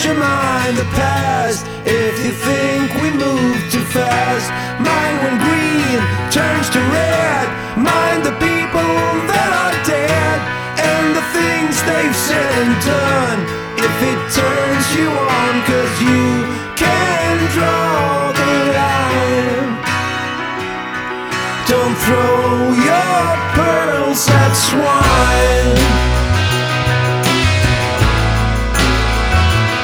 Just remind the past if you think we move too fast. Mind when green turns to red. Mind the people that are dead and the things they've said and done. If it turns you on, 'cause you can draw the line. Don't throw your pearls at swine.